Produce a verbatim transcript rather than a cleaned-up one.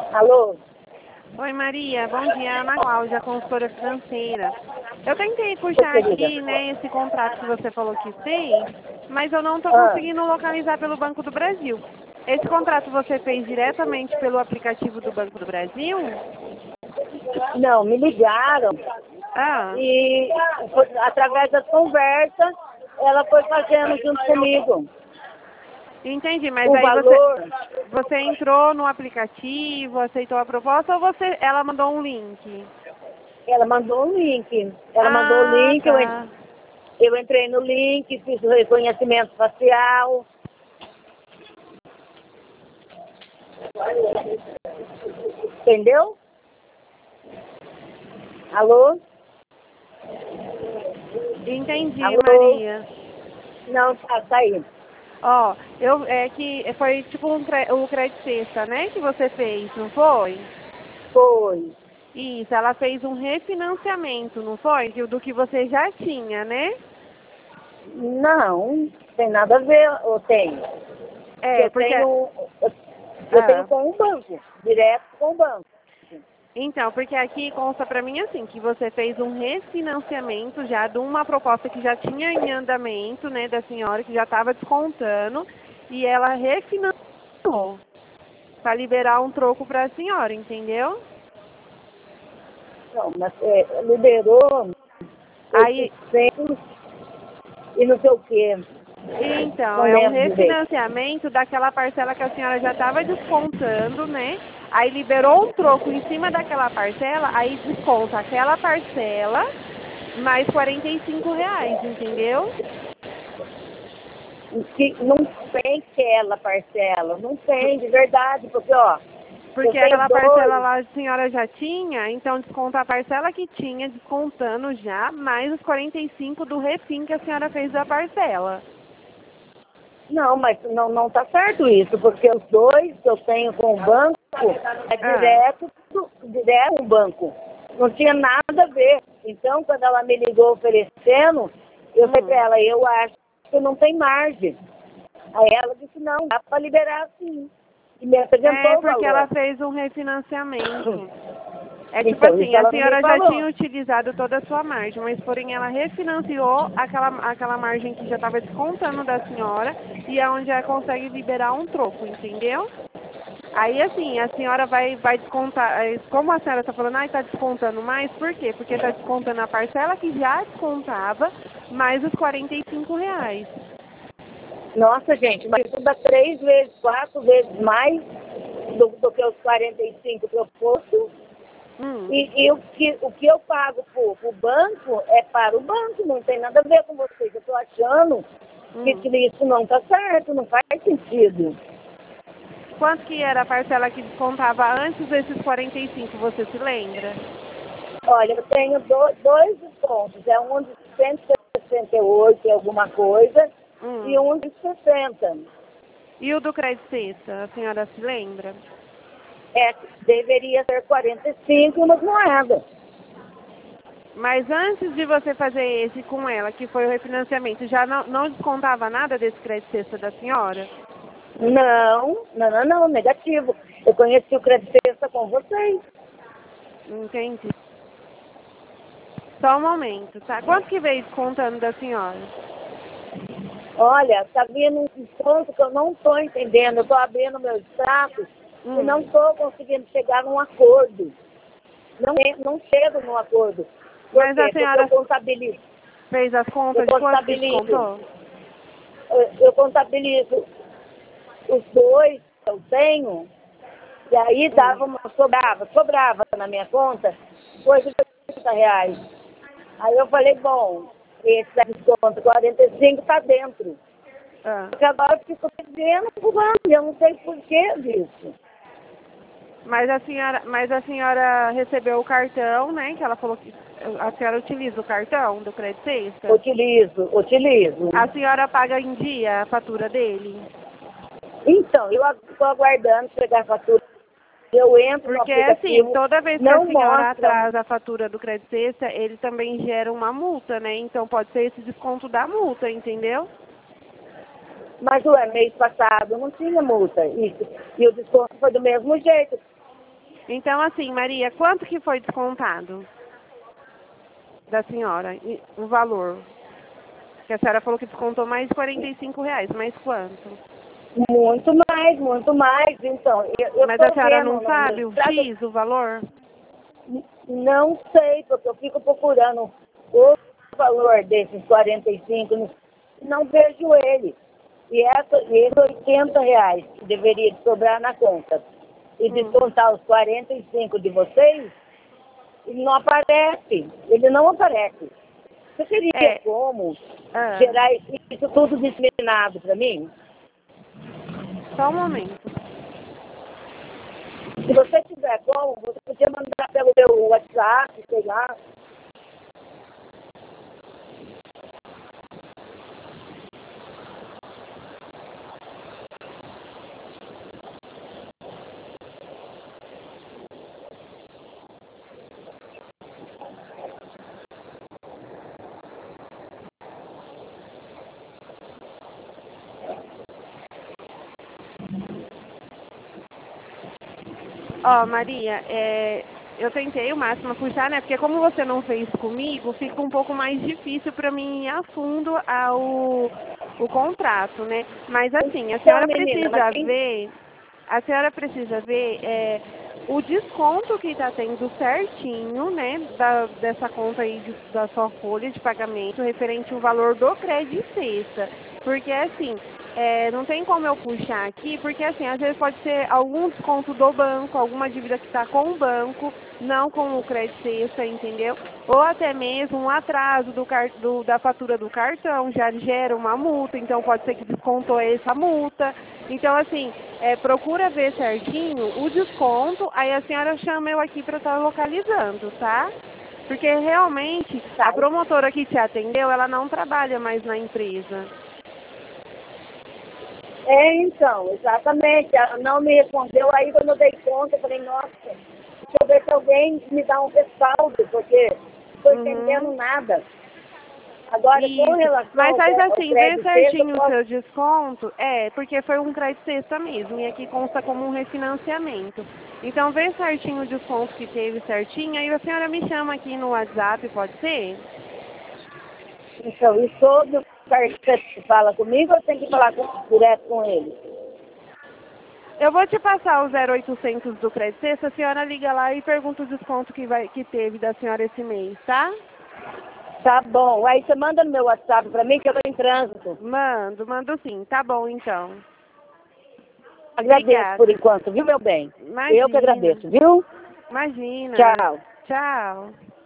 Alô? Oi, Maria. Bom dia. Ana Cláudia, consultora financeira. Eu tentei Oi, puxar querida. aqui, né, esse contrato que você falou que fez, mas eu não estou Ah, conseguindo localizar pelo Banco do Brasil. Esse contrato você fez diretamente pelo aplicativo do Banco do Brasil? não, me ligaram Ah, e foi- através das conversas ela foi fazendo junto comigo. entendi. Mas O aí você, valor, você entrou no aplicativo, aceitou a proposta ou você, ela mandou um link? ela mandou um link. Ela mandou o Ah, link, eu, en- tá. eu entrei no link, fiz o reconhecimento facial. Entendeu? Alô? Entendi, Alô? Maria. Não, tá, tá aí. Ó, eu, é que foi tipo um, cre- o crédito sexta, né, que você fez, não foi? Foi. Isso, ela fez um refinanciamento, não foi? Do do que você já tinha, né? Não, tem nada a ver, ou tem? É, Eu porque... tenho, eu, eu tenho Ah, com o banco, direto com o banco. então, porque aqui consta pra mim assim, que você fez um refinanciamento já de uma proposta que já tinha em andamento, né, da senhora, que já estava descontando, e ela refinanciou para liberar um troco para a senhora, entendeu? Não, mas é, liberou Aí, oitocentos e não sei o quê. então, Não é um lembro direito. refinanciamento daquela parcela que a senhora já estava descontando, né? Aí liberou um troco em cima daquela parcela, aí desconta aquela parcela mais quarenta e cinco reais, entendeu? Que não tem aquela parcela, não tem, de verdade, porque, ó, eu Porque tenho aquela parcela dois, lá a senhora já tinha, então desconta a parcela que tinha, descontando já, mais os quarenta e cinco do refim que a senhora fez da parcela. não, mas não, não tá certo isso, porque os dois que eu tenho com o banco é Ah, direto, do- direto com o banco. Não tinha nada a ver. Então, quando ela me ligou oferecendo, eu falei para hum. ela, eu acho que não tem margem. Aí ela disse, não, dá para liberar sim. E me É apresentou o porque ela valor. fez um refinanciamento. É tipo Então, assim, isso a ela não me senhora já falou. tinha utilizado toda a sua margem, mas porém ela refinanciou aquela, aquela margem que já estava descontando da senhora e é onde ela consegue liberar um troco, entendeu? Aí assim, a senhora vai, vai descontar, eh, como a senhora está falando, ah, está descontando mais, por quê? Porque está descontando a parcela que já descontava, mais os quarenta e cinco reais. Nossa, gente, mas isso dá três vezes, quatro vezes mais do, do que os quarenta e cinco propostos. Hum, E, e o, que, o que eu pago para o banco é para o banco, não tem nada a ver com vocês. Eu estou achando que hum. isso não está certo, não faz sentido. Quanto que era a parcela que descontava antes desses quarenta e cinco, você se lembra? Olha, eu tenho do, dois descontos, é um de cento e sessenta e oito e alguma coisa e Hum. um de sessenta. E o do crédito sexta, a senhora se lembra? É, deveria ser quarenta e cinco, mas não é. Mas antes de você fazer esse com ela, que foi o refinanciamento, já não, não descontava nada desse crédito sexta da senhora? Não, não, não, não, negativo. Eu conheci o crédito Sexta com vocês. Entendi. Só um momento, tá? Quanto que veio descontando da senhora? Olha, está vindo um ponto que eu não estou entendendo. Eu estou abrindo meu extrato e não Hum. estou conseguindo chegar num acordo. Não, não chego num acordo. Por Mas a quê? Porque eu senhora contabilizo. fez as Eu contas de quanto que contabilizo. descontou? Eu, eu contabilizo os dois que eu tenho. E aí Hum. dava uma, sobrava, sobrava na minha conta coisa de oitenta reais. Aí eu falei, bom, esse da desconto quarenta e cinco está dentro. Ah. Porque agora ficou devendo pro banco, eu não sei por que disso. Mas a senhora, mas a senhora recebeu o cartão, né? Que ela falou que a senhora utiliza o cartão do crédito sexta. Utilizo, utilizo. A senhora paga em dia a fatura dele? Então, eu estou aguardando chegar a fatura. Eu entro no Porque, assim, aplicativo, toda vez que a não senhora mostra. atrasa a fatura do crédito sexta, ele também gera uma multa, né? Então, pode ser esse desconto da multa, entendeu? Mas ué, mês passado não tinha multa. E, e o desconto foi do mesmo jeito. Então, assim, Maria, quanto que foi descontado da senhora, o valor? Que a senhora falou que descontou mais de quarenta e cinco reais, mas quanto? Muito mais, muito mais. Então, eu, eu Mas tô a senhora vendo não no sabe o mestrado, X, o valor? não sei, porque eu fico procurando o valor desses quarenta e cinco, não, não vejo ele. E essa, e esses oitenta reais que deveria sobrar na conta e Hum. descontar os quarenta e cinco de vocês, ele não aparece. Ele não aparece. Você teria É. como Ah, gerar isso tudo disseminado para mim? só um momento. Se você tiver como, você podia mandar pelo meu WhatsApp, sei lá. Ó, Maria, é, eu tentei o máximo puxar, né? Porque como você não fez comigo, fica um pouco mais difícil para mim ir a fundo ao o contrato, né? Mas assim, a Então, senhora menina, mas precisa quem... ver, a senhora precisa ver é, o desconto que está tendo certinho, né? Da, dessa conta aí de, da sua folha de pagamento referente ao valor do crédito sexta. Porque assim, é, não tem como eu puxar aqui, porque assim, às vezes pode ser algum desconto do banco, alguma dívida que está com o banco, não com o crédito sexta, entendeu? Ou até mesmo um atraso do, car do, da fatura do cartão já gera uma multa, então pode ser que descontou essa multa. Então, assim, é, procura ver certinho o desconto, aí a senhora chama eu aqui para estar localizando, tá? Porque realmente Tá. a promotora que te atendeu, ela não trabalha mais na empresa. É, então, exatamente. Ela não me respondeu. Aí, quando eu dei conta, eu falei, nossa, deixa eu ver se alguém me dá um respaldo, porque não estou entendendo Uhum. nada. Agora, com Isso, relação mas ao, faz ao assim, vê crédito sexto, eu certinho o posso... seu desconto, é, porque foi um crédito sexta mesmo, e aqui consta como um refinanciamento. Então vê certinho o desconto que teve certinho, aí a senhora me chama aqui no WhatsApp, pode ser? Então, e sobre o cartão que fala comigo, eu tenho que falar com, direto com ele? Eu vou te passar o zero oitocentos do crédito sexta, a senhora liga lá e pergunta o desconto que, vai, que teve da senhora esse mês, tá? Tá bom. Aí você manda no meu WhatsApp para mim, que eu estou em trânsito. Mando, mando sim, tá bom então. Agradeço por Obrigada. enquanto, viu, meu bem? Eu que Imagina, agradeço, viu? imagina. Tchau. Tchau.